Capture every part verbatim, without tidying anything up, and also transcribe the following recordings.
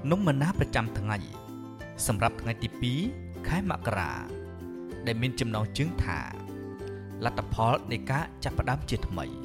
នំម៉ាណាប្រចាំថ្ងៃសម្រាប់ថ្ងៃទីពីរខែមករាដែលមានចំណងជើងថាលទ្ធផលនៃការចាប់ផ្ដើមជាថ្មី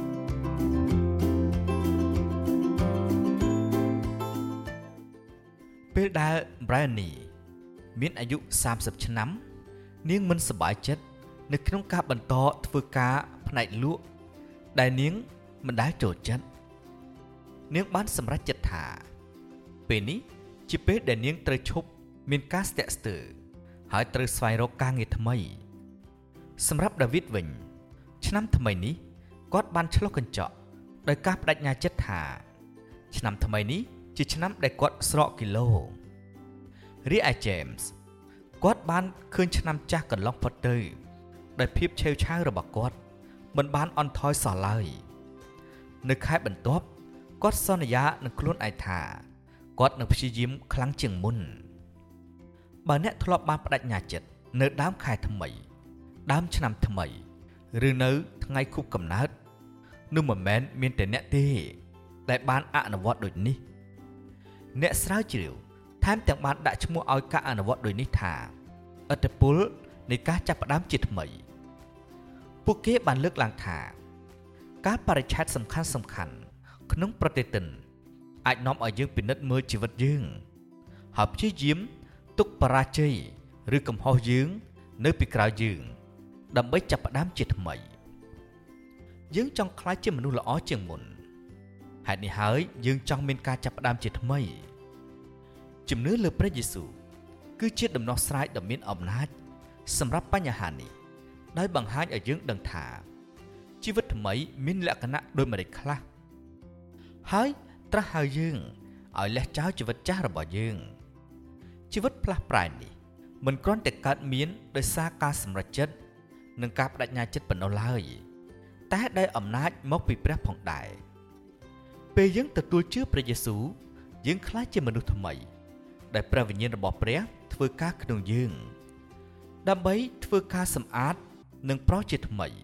ពេលដែល Bryony មានអាយុសាមសិបឆ្នាំនាងមិនសប្បាយចិត្តនៅក្នុងការបន្តធ្វើការផ្នែកលក់ដែលនាងមិនដែលចូលចិត្តនាងបានសម្រេចចិត្តថាពេលនេះជាពេលដែលនាងត្រូវឈប់មានការស្ទាក់ស្ទើរហើយត្រូវស្វែងរកការងារថ្មីសម្រាប់ David វិញឆ្នាំថ្មីនេះគាត់បានឆ្លុះកញ្ចក់ដោយការបដិញ្ញាចិត្តថាឆ្នាំថ្មីនេះជាឆ្នាំដែលគាត់ស្រកគីឡូរីឯ James គាត់បានឃើញឆ្នាំចាស់កន្លងផុតទៅដោយភាពឆេវឆាវរបស់គាត់មិនបានអន់ថយសោះឡើយនៅខែបន្ទាប់គាត់សន្យានឹងខ្លួនឯងថាគាត់នឹងព្យាយាមខ្លាំងជាងមុនបើអ្នកធ្លាប់បានបដិញ្ញាចិត្តនៅដើមខែថ្មីដើមឆ្នាំថ្មីឬនៅថ្ងៃខួបកំណើតនោះមិនមែនមានតែអ្នកទេដែលបានអនុវត្តដូចនេះអ្នកស្រាវជ្រាវថែមទាំងបានដាក់ឈ្មោះឲ្យការអនុវត្តដូចនេះថាឥទ្ធិពលនៃការចាប់ផ្ដើមជាថ្មីពួកគេបានលើកឡើងថាការបរិច្ឆេទសំខាន់សំខាន់ក្នុងប្រតិទិនអាចនាំឲ្យយើងពិនិត្យមើលជីវិតយើងហើយព្យាយាមទុកបរាជ័យឬកំហុសយើងនៅពីក្រោយយើងដើម្បីចាប់ផ្ដើមជាថ្មីយើងចង់ក្លាយជាមនុស្សល្អជាងមុនហេតុនេះហើយយើងចង់មានការចាប់ផ្ដើមជាថ្មីជំនឿលើព្រះយេស៊ូវគឺជាដំណោះស្រាយដ៏មានអំណាចសម្រាប់បញ្ហានេះដោយបង្ហាញឲ្យយើងដឹងថាជីវិតថ្មីមានលក្ខណៈដូចម្តេចខ្លះហើយត្រាស់ហៅយើងឲ្យលះចោលជីវិតចាស់របស់យើងជីវិតផ្លាស់ប្រែនេះមិនគ្រាន់តែកើតមានដោយសារការសម្រេចចិត្តនិងការបដិញ្ញាចិត្តប៉ុណ្ណោះឡើយតែដោយអំណាចមកពីព្រះផងដែរពេលយើងទទួលជឿព្រះយេស៊ូវយើងក្លាយជាមនុស្សថ្មីដែលព្រះវិញ្ញាណរបស់ព្រះធ្វើការក្នុងយើងដើម្បីធ្វើការសម្អាតនិងប្រោសជាថ្មី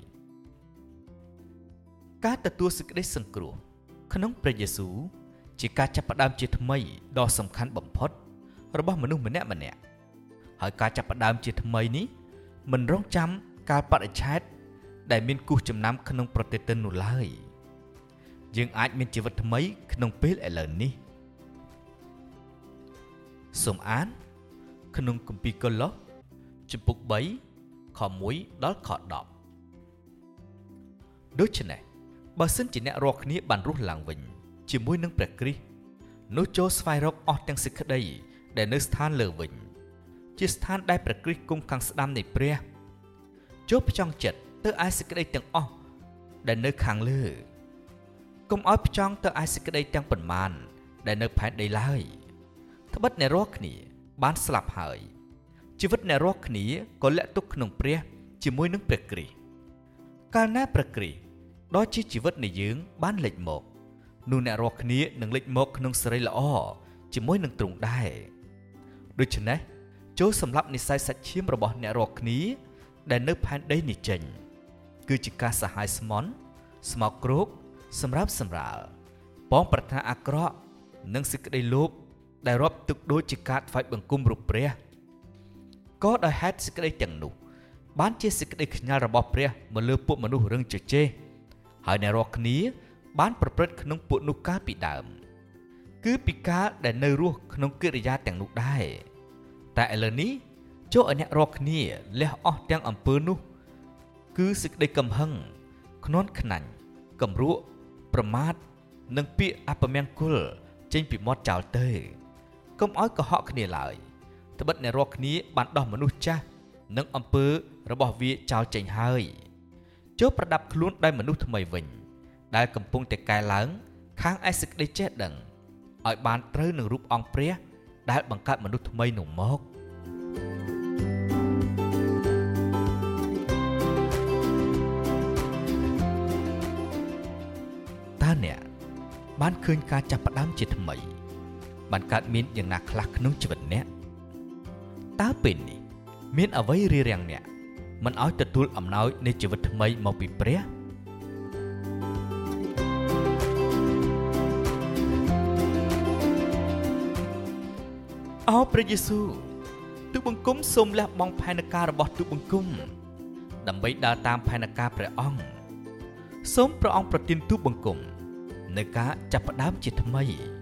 ការទទួលសេចក្តីសង្គ្រោះក្នុងព្រះយេស៊ូវជាការចាប់ផ្ដើមជាថ្មីដ៏សំខាន់បំផុតរបស់មនុស្សម្នាក់ម្នាក់ហើយការចាប់ផ្ដើមជាថ្មីនេះមិនរងចាំការបរិច្ឆេទដែលមានគូសចំណាំក្នុងប្រតិទិននោះឡើយយើងអាចមានជីវិតថ្មីក្នុងពេលឥឡូវនេះសូមអានក្នុងគម្ពីរកូឡូសជំពូកបីខមួយដល់ខដប់ដូច្នេះបើសិនជាអ្នករាល់គ្នាបានរស់ឡើងវិញជាមួយនឹងព្រះគ្រីស្ទនោះចូលស្វែងរកអស់ទាំងសេចក្តីដែលនៅស្ថានលើវិញជាស្ថានដែលព្រះគ្រីស្ទគង់ខាងស្ដាំនៃព្រះចូលផ្ចង់ចិត្តទៅឯសេចក្តីទាំងអស់ដែលនៅខាងលើកុំឲ្យផ្ចង់ទៅឯសេចក្តីទាំងប៉ុន្មានដែលនៅផែនដីឡើយត្បិតអ្នករាល់គ្នាបានស្លាប់ហើយជីវិតអ្នករាល់គ្នាក៏លាក់ទុកក្នុងព្រះជាមួយនឹងព្រះគ្រីស្ទកាលណាព្រះគ្រីស្ទដ៏ជាជីវិតនៃយើងបានលេចមកនោះអ្នករាល់គ្នានឹងលេចមកក្នុងសេរីល្អជាមួយនឹងទ្រង់ដែរដូច្នេះចូលសម្រាប់និស្ស័យសាច់ឈាមរបស់អ្នករាល់គ្នាដែលនៅផែនដីនេះចេញគឺជាការសហាយស្មន់ស្មោកគ្រោកសម្រាប់សម្រាលបងប្រាថ្នាអាក្រក់និងសេចក្តីលោភដែលរាប់ទុកដូចជាការថ្វាយបង្គំរូបព្រះក៏ដោយហេតុសេចក្តីទាំងនោះបានជាសេចក្តីខ្ញាល់របស់ព្រះមកលើពួកមនុស្សរឹងជជែកហើយអ្នករាល់គ្នាបានប្រព្រឹត្តក្នុងពួកនោះកាលពីដើមគឺពីកាលដែលនៅរស់ក្នុងកិរិយាទាំងនោះដែរតែឥឡូវនេះចូលឲ្យអ្នករាល់គ្នាលះអស់ទាំងអំពើនោះគឺសេចក្តីកំហឹងខ្នាន់ខ្នាញ់កំរក់ប្រមាថនិងពាក្យអពមង្គលចេញពីមាត់ចោលទៅកុំឲ្យកុហកគ្នាឡើយត្បិតអ្នករាល់គ្នាបានដោះមនុស្សចាស់និងអំពើរបស់វាចោលចេញហើយចូលប្រដាប់ខ្លួនដោយមនុស្សថ្មីវិញដែលកំពុងតែកែឡើងខាងឯសេចក្តីចេះដឹងឲ្យបានត្រូវនឹងរូបអង្គព្រះដែលបង្កើតមនុស្សថ្មីនោះមកតើអ្នកបានឃើញការចាប់ផ្ដើមជាថ្មីបានកើតមានយ៉ាងណាខ្លះក្នុងជីវិតអ្នកតើពេលនេះមានអ្វីរារាំងអ្នកមិនឲ្យទទួលអំណោយនៃជីវិតថ្មីមកពីព្រះអោព្រះយេស៊ូវទូបង្គំសូមលះបង់ផែនការរបស់ទូបង្គំដើម្បីដើរតាមផែនការព្រះអង្គសូមព្រះអង្គប្រទានទូបង្គំនៅការចាប់ផ្ដើមជាថ្មី